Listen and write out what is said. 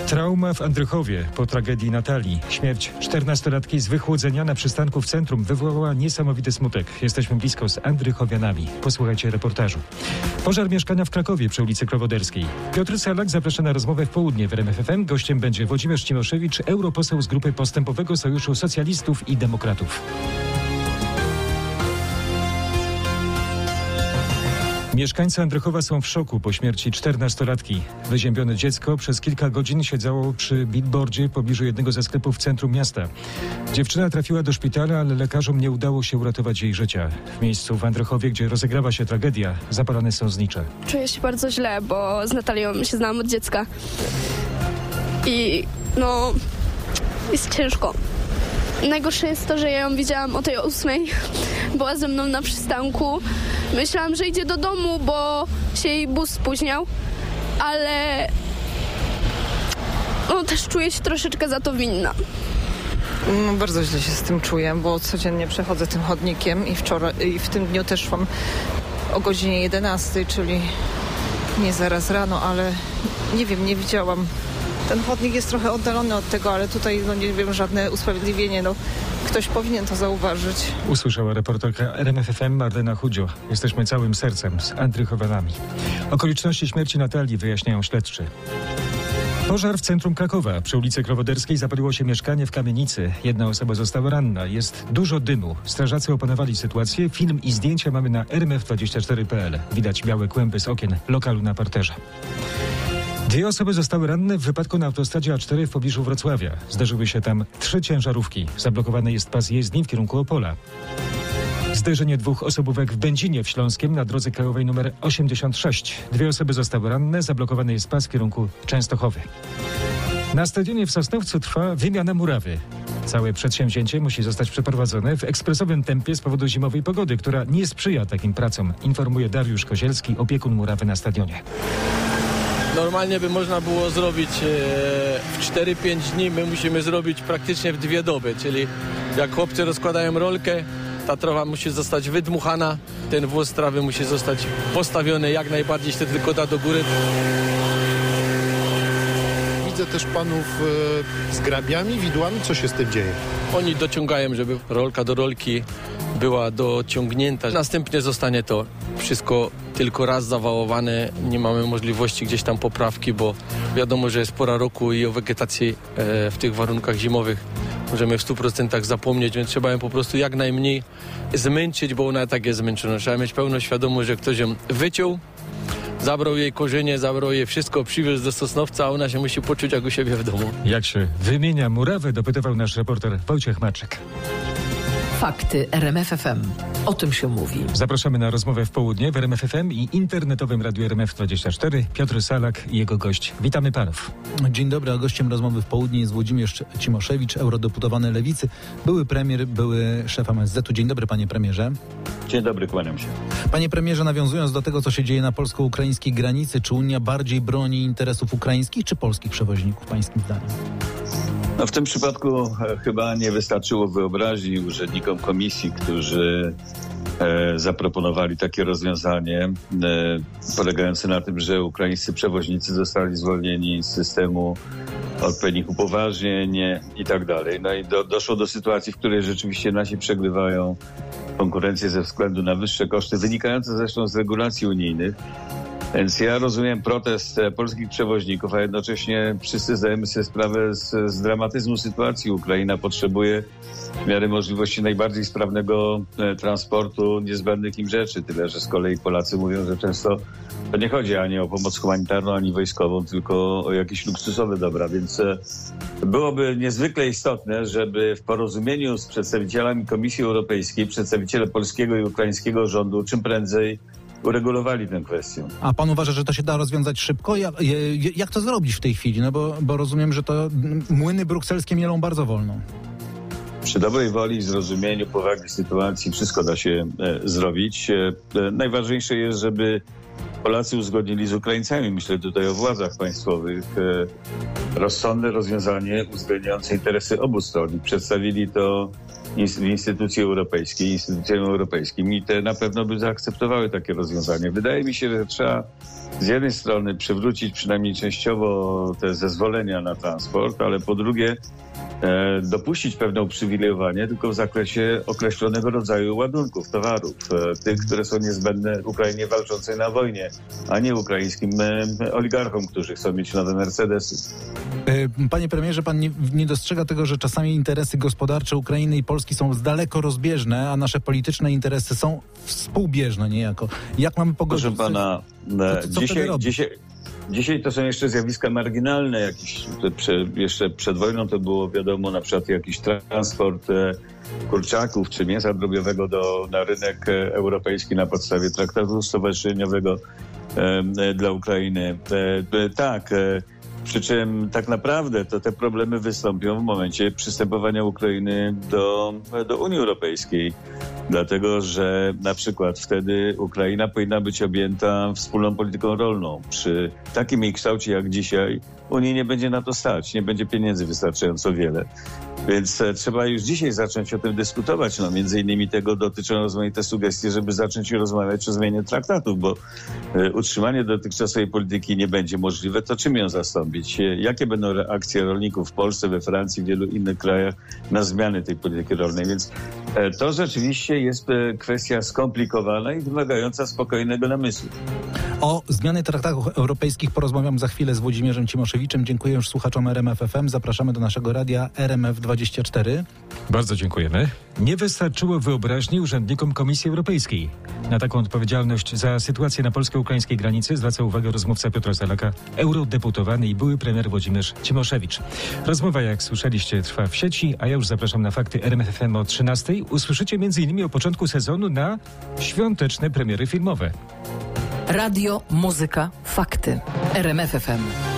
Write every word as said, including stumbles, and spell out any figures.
Trauma w Andrychowie po tragedii Natalii. Śmierć czternastolatki z wychłodzenia na przystanku w centrum wywołała niesamowity smutek. Jesteśmy blisko z Andrychowianami. Posłuchajcie reportażu. Pożar mieszkania w Krakowie przy ulicy Klowoderskiej. Piotr Salak zaprasza na rozmowę w południe w R M F F M. Gościem będzie Włodzimierz Cimoszewicz, europoseł z grupy Postępowego Sojuszu Socjalistów i Demokratów. Mieszkańcy Andrychowa są w szoku po śmierci czternastolatki. Wyziębione dziecko przez kilka godzin siedziało przy billboardzie w pobliżu jednego ze sklepów w centrum miasta. Dziewczyna trafiła do szpitala, ale lekarzom nie udało się uratować jej życia. W miejscu w Andrychowie, gdzie rozegrała się tragedia, zapalane są znicze. Czuję się bardzo źle, bo z Natalią się znałam od dziecka. I no, jest ciężko. Najgorsze jest to, że ja ją widziałam o tej ósmej. Była ze mną na przystanku. Myślałam, że idzie do domu, bo się jej bus spóźniał, ale no, też czuję się troszeczkę za to winna. No, bardzo źle się z tym czuję, bo codziennie przechodzę tym chodnikiem i wczoraj i w tym dniu też szłam o godzinie jedenastej, czyli nie zaraz rano, ale nie wiem, nie widziałam. Ten chodnik jest trochę oddalony od tego, ale tutaj no nie wiem, żadne usprawiedliwienie. No, ktoś powinien to zauważyć. Usłyszała reporterka R M F F M Marlena Chudzio. Jesteśmy całym sercem z Andrychowianami. Okoliczności śmierci Natalii wyjaśniają śledczy. Pożar w centrum Krakowa. Przy ulicy Klowoderskiej zapaliło się mieszkanie w kamienicy. Jedna osoba została ranna. Jest dużo dymu. Strażacy opanowali sytuację. Film i zdjęcia mamy na r m f dwadzieścia cztery kropka p l. Widać białe kłęby z okien lokalu na parterze. Dwie osoby zostały ranne w wypadku na autostradzie A cztery w pobliżu Wrocławia. Zdarzyły się tam trzy ciężarówki. Zablokowany jest pas jezdni w kierunku Opola. Zderzenie dwóch osobówek w Będzinie w Śląskiem na drodze krajowej nr osiemdziesiąt sześć. Dwie osoby zostały ranne. Zablokowany jest pas w kierunku Częstochowy. Na stadionie w Sosnowcu trwa wymiana murawy. Całe przedsięwzięcie musi zostać przeprowadzone w ekspresowym tempie z powodu zimowej pogody, która nie sprzyja takim pracom, informuje Dariusz Kozielski, opiekun murawy na stadionie. Normalnie by można było zrobić w cztery pięć dni, my musimy zrobić praktycznie w dwie doby, czyli jak chłopcy rozkładają rolkę, ta trawa musi zostać wydmuchana, ten włos trawy musi zostać postawiony jak najbardziej się tylko da do góry. Widzę też panów e, z grabiami, widłami, co się z tym dzieje? Oni dociągają, żeby rolka do rolki była dociągnięta. Następnie zostanie to wszystko tylko raz zawałowane. Nie mamy możliwości gdzieś tam poprawki, bo wiadomo, że jest pora roku i o wegetacji e, w tych warunkach zimowych możemy w stu procentach zapomnieć, więc trzeba ją po prostu jak najmniej zmęczyć, bo ona tak jest zmęczona. Trzeba mieć pełną świadomość, że ktoś ją wyciął, zabrał jej korzenie, zabrał jej wszystko, przywiózł do Sosnowca, a ona się musi poczuć jak u siebie w domu. Jak się wymienia murawę, dopytywał nasz reporter Wojciech Maczek. Fakty R M F F M. O tym się mówi. Zapraszamy na rozmowę w południe w R M F F M i internetowym radiu R M F dwadzieścia cztery. Piotr Salak i jego gość. Witamy panów. Dzień dobry, a gościem rozmowy w południe jest Włodzimierz Cimoszewicz, eurodeputowany Lewicy, były premier, były szef M S Z-u. Dzień dobry, panie premierze. Dzień dobry, kłaniam się. Panie premierze, nawiązując do tego, co się dzieje na polsko-ukraińskiej granicy, czy Unia bardziej broni interesów ukraińskich czy polskich przewoźników, pańskim zdaniem? No w tym przypadku chyba nie wystarczyło wyobraźni urzędnikom komisji, którzy e, zaproponowali takie rozwiązanie e, polegające na tym, że ukraińscy przewoźnicy zostali zwolnieni z systemu odpowiednich upoważnień i tak dalej. No i do, doszło do sytuacji, w której rzeczywiście nasi przegrywają konkurencję ze względu na wyższe koszty, wynikające zresztą z regulacji unijnych. Więc ja rozumiem protest polskich przewoźników, a jednocześnie wszyscy zdajemy sobie sprawę z, z dramatyzmu sytuacji. Ukraina potrzebuje w miarę możliwości najbardziej sprawnego e, transportu niezbędnych im rzeczy. Tyle, że z kolei Polacy mówią, że często to nie chodzi ani o pomoc humanitarną, ani wojskową, tylko o jakieś luksusowe dobra. Więc e, byłoby niezwykle istotne, żeby w porozumieniu z przedstawicielami Komisji Europejskiej, przedstawiciele polskiego i ukraińskiego rządu czym prędzej uregulowali tę kwestię. A pan uważa, że to się da rozwiązać szybko? Jak, jak to zrobić w tej chwili? No bo, bo rozumiem, że to młyny brukselskie mielą bardzo wolno. Przy dobrej woli, zrozumieniu, powagi sytuacji wszystko da się e, zrobić. E, najważniejsze jest, żeby Polacy uzgodnili z Ukraińcami, myślę tutaj o władzach państwowych, rozsądne rozwiązanie uwzględniające interesy obu stron. I przedstawili to w instytucji europejskiej, instytucjom europejskim i te na pewno by zaakceptowały takie rozwiązanie. Wydaje mi się, że trzeba z jednej strony przywrócić przynajmniej częściowo te zezwolenia na transport, ale po drugie e, dopuścić pewne uprzywilejowanie tylko w zakresie określonego rodzaju ładunków, towarów, e, tych, które są niezbędne Ukrainie walczącej na wojnie, a nie ukraińskim e, oligarchom, którzy chcą mieć nowe Mercedesy. Panie premierze, pan nie, nie dostrzega tego, że czasami interesy gospodarcze Ukrainy i Polski są z daleko rozbieżne, a nasze polityczne interesy są współbieżne niejako. Jak mamy pogodzić? Proszę pana, co, co dzisiaj, dzisiaj, dzisiaj to są jeszcze zjawiska marginalne. Jakiś, prze, jeszcze przed wojną to było wiadomo, na przykład jakiś transport e, kurczaków czy mięsa drobiowego do, na rynek e, europejski na podstawie traktatu stowarzyszeniowego e, dla Ukrainy. E, e, tak, e, przy czym tak naprawdę to te problemy wystąpią w momencie przystępowania Ukrainy do, do Unii Europejskiej. Dlatego, że na przykład wtedy Ukraina powinna być objęta wspólną polityką rolną. Przy takim jej kształcie jak dzisiaj Unii nie będzie na to stać, nie będzie pieniędzy wystarczająco wiele. Więc e, trzeba już dzisiaj zacząć o tym dyskutować. No, między innymi tego dotyczą rozmaite sugestie, żeby zacząć rozmawiać o zmianie traktatów, bo e, utrzymanie dotychczasowej polityki nie będzie możliwe. To czym ją zastąpić? E, jakie będą reakcje rolników w Polsce, we Francji, w wielu innych krajach na zmiany tej polityki rolnej? Więc e, to rzeczywiście jest e, kwestia skomplikowana i wymagająca spokojnego namysłu. O zmiany traktatów europejskich porozmawiam za chwilę z Włodzimierzem Cimoszewiczem. Dziękuję już słuchaczom R M F F M. Zapraszamy do naszego radia R M F dwadzieścia cztery. Bardzo dziękujemy. Nie wystarczyło wyobraźni urzędnikom Komisji Europejskiej. Na taką odpowiedzialność za sytuację na polsko-ukraińskiej granicy zwraca uwagę rozmówca Piotra Salaka, eurodeputowany i były premier Włodzimierz Cimoszewicz. Rozmowa, jak słyszeliście, trwa w sieci, a ja już zapraszam na fakty R M F F M o trzynastej. Usłyszycie m.in. o początku sezonu na świąteczne premiery filmowe. Radio, muzyka, fakty. R M F F M.